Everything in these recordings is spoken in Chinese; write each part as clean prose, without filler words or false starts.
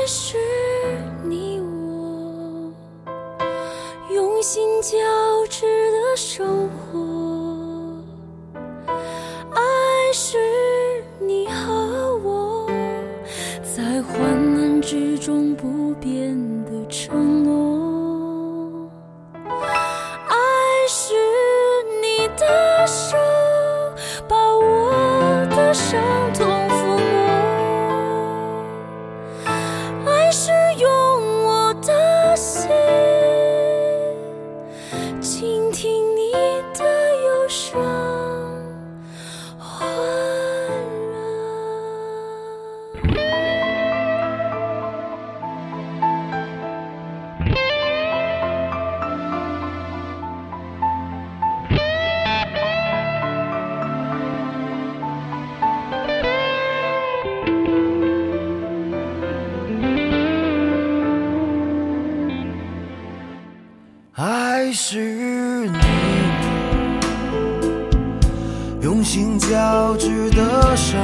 是你我用心交织的生活，爱是你和我在患难之中不变的承诺，爱是你的手把我的伤痛抚摸，爱是用我的心倾听你的忧伤欢乐。 爱是你我用心交织的生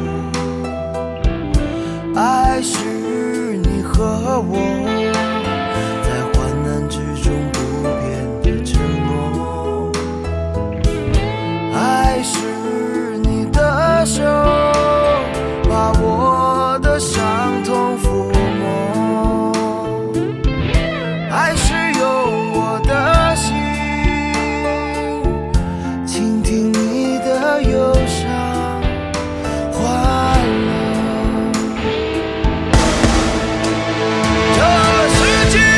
活，爱是你和我在患难之中不变的承诺，爱是你的手把我的伤痛抚摸，爱是用我的心倾听你的忧伤欢乐。这世界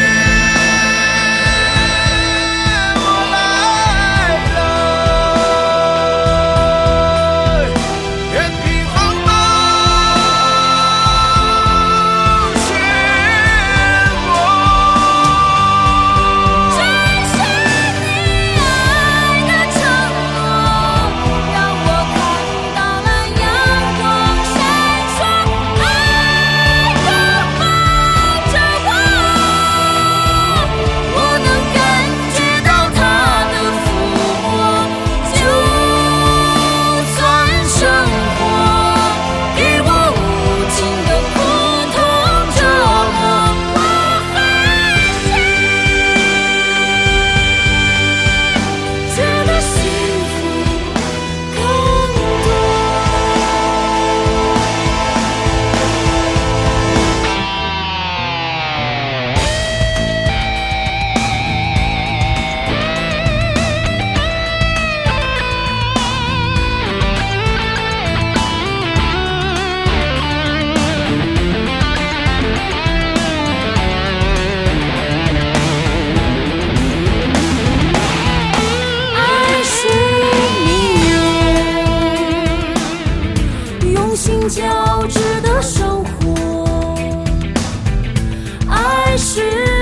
我来了，任凭风暴漩涡， 这是你爱的承诺，让我看到了阳光闪烁，爱拥抱着我，我能感觉到它的抚摸，就算生活给我无尽的苦痛折磨，我还是觉得幸福更多。爱是你我用心交织的生活，爱是